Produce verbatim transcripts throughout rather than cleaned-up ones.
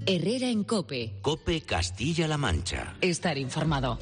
Herrera en COPE. COPE Castilla-La Mancha. Estar informado.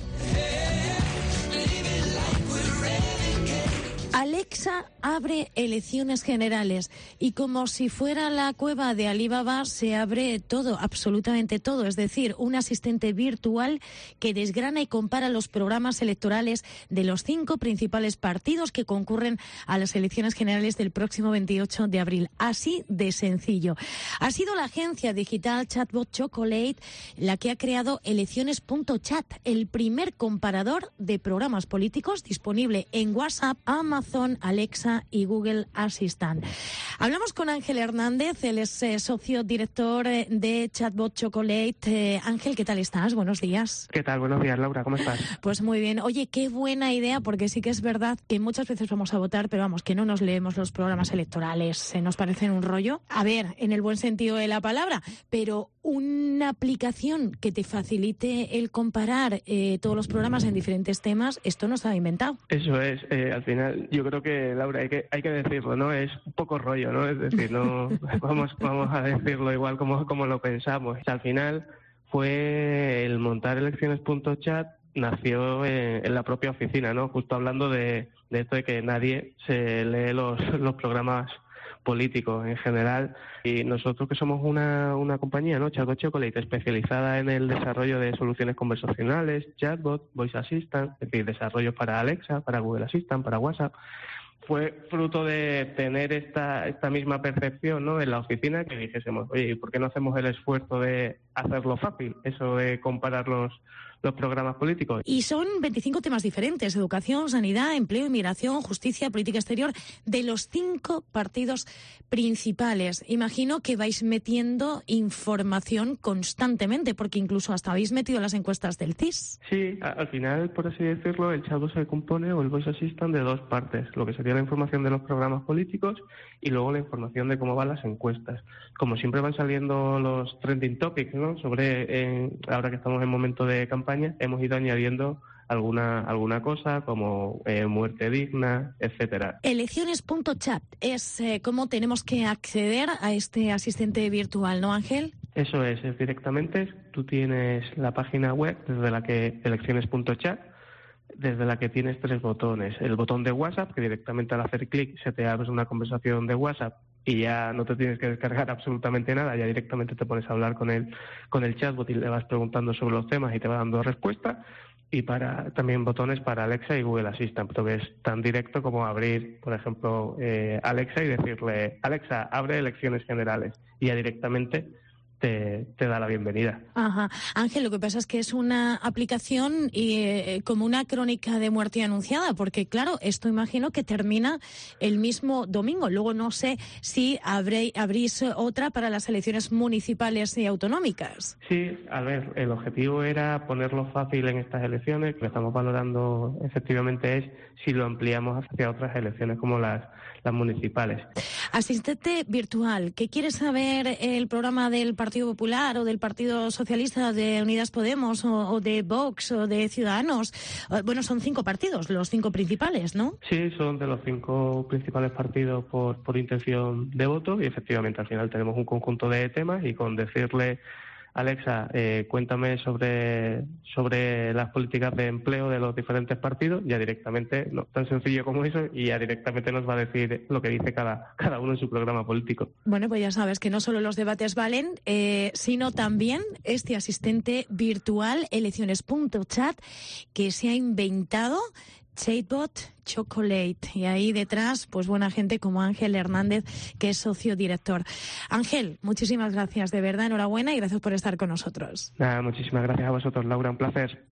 Alexa abre elecciones generales y como si fuera la cueva de Alibaba se abre todo, absolutamente todo, es decir, un asistente virtual que desgrana y compara los programas electorales de los cinco principales partidos que concurren a las elecciones generales del próximo veintiocho de abril. Así de sencillo. Ha sido la agencia digital Chatbot Chocolate la que ha creado elecciones punto chat, el primer comparador de programas políticos disponible en WhatsApp, Amazon, Alexa y Google Assistant. Hablamos con Ángel Hernández, él es eh, socio director eh, de Chatbot Chocolate. Eh, Ángel, ¿qué tal estás? Buenos días. ¿Qué tal? Buenos días, Laura, ¿cómo estás? Pues muy bien. Oye, qué buena idea, porque sí que es verdad que muchas veces vamos a votar, pero vamos, que no nos leemos los programas electorales, se nos parecen un rollo. A ver, en el buen sentido de la palabra, pero una aplicación que te facilite el comparar eh, todos los programas en diferentes temas, esto no estaba inventado. Eso es, eh, al final yo creo que, Laura, hay que hay que decirlo, ¿no? Es un poco rollo, ¿no? Es decir, no vamos vamos a decirlo igual como, como lo pensamos. Al final fue el montar elecciones punto chat, nació en, en la propia oficina, ¿no? Justo hablando de, de esto de que nadie se lee los, los programas políticos en general, y nosotros que somos una, una compañía, ¿no? Chatbot Chocolate, especializada en el desarrollo de soluciones conversacionales, chatbot, voice assistant, es decir, desarrollo para Alexa, para Google Assistant, para WhatsApp. Fue fruto de tener esta esta misma percepción, ¿no?, en la oficina, que dijésemos, oye, ¿y por qué no hacemos el esfuerzo de hacerlo fácil? Eso de comparar los, los programas políticos. Y son veinticinco temas diferentes: educación, sanidad, empleo, inmigración, justicia, política exterior, de los cinco partidos principales. Imagino que vais metiendo información constantemente, porque incluso hasta habéis metido las encuestas del C I S. Sí, al final, por así decirlo, el chatbot se compone, o el voice assistant, de dos partes: lo que sería la información de los programas políticos y luego la información de cómo van las encuestas. Como siempre van saliendo los trending topics, ¿no?, sobre, eh, ahora que estamos en momento de campaña, hemos ido añadiendo alguna alguna cosa como eh, muerte digna, etcétera. Elecciones punto chat es eh, cómo tenemos que acceder a este asistente virtual, ¿no, Ángel? Eso es, es directamente, tú tienes la página web desde la que elecciones punto chat, desde la que tienes tres botones. El botón de WhatsApp, que directamente al hacer clic se te abre una conversación de WhatsApp y ya no te tienes que descargar absolutamente nada, ya directamente te pones a hablar con el con el chatbot y le vas preguntando sobre los temas y te va dando respuesta. Y para también botones para Alexa y Google Assistant, porque es tan directo como abrir, por ejemplo, eh, Alexa y decirle, Alexa, abre elecciones generales, y ya directamente Te, te da la bienvenida. Ajá. Ángel, lo que pasa es que es una aplicación y, eh, como una crónica de muerte anunciada, porque claro, esto imagino que termina el mismo domingo. Luego no sé si habré, abrís otra para las elecciones municipales y autonómicas. Sí, a ver, el objetivo era ponerlo fácil en estas elecciones. Lo que estamos valorando efectivamente es si lo ampliamos hacia otras elecciones como las, las municipales. Asistente virtual, ¿qué quiere saber el programa del Partido Popular o del Partido Socialista, de Unidas Podemos o, o de Vox o de Ciudadanos? Bueno, son cinco partidos, los cinco principales, ¿no? Sí, son de los cinco principales partidos por, por intención de voto, y efectivamente al final tenemos un conjunto de temas, y con decirle, Alexa, eh, cuéntame sobre sobre las políticas de empleo de los diferentes partidos, ya directamente, no tan sencillo como eso, y ya directamente nos va a decir lo que dice cada cada uno en su programa político. Bueno, pues ya sabes que no solo los debates valen, eh, sino también este asistente virtual, elecciones punto chat, que se ha inventado Chatbot Chocolate, y ahí detrás, pues buena gente como Ángel Hernández, que es socio director. Ángel, muchísimas gracias, de verdad, enhorabuena y gracias por estar con nosotros. Nada, muchísimas gracias a vosotros, Laura, un placer.